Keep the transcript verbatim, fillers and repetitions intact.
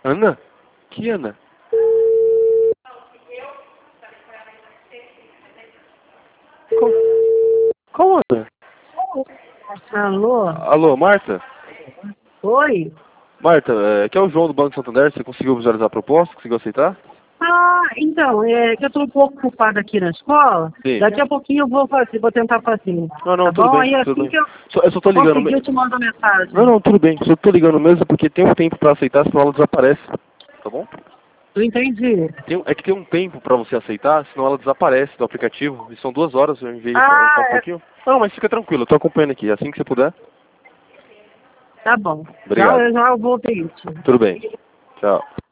Ana? Que Ana? Qual, qual Ana? Alô? Alô, Marta? Oi? Marta, é, aqui é o João do Banco Santander. Você conseguiu visualizar a proposta? Conseguiu aceitar? Ah, então, é que eu tô um pouco ocupada aqui na escola. Sim. Daqui a pouquinho eu vou fazer, vou tentar fazer. Não, não, Tá tudo bom? bem, Aí tudo assim bem. que eu Só, eu só tô ligando conseguir, mesmo. eu te mando mensagem. Não, não, tudo bem. Só tô ligando mesmo porque tem um tempo pra aceitar, senão ela desaparece. Tá bom? Eu entendi. Tem, é que tem um tempo pra você aceitar, senão ela desaparece do aplicativo. E são duas horas, eu enviei só, Ah, só um é... pouquinho. Não, mas fica tranquilo, eu tô acompanhando aqui. Assim que você puder. tá bom. Já, Obrigado. eu já vou ver isso. Tudo bem. Tchau.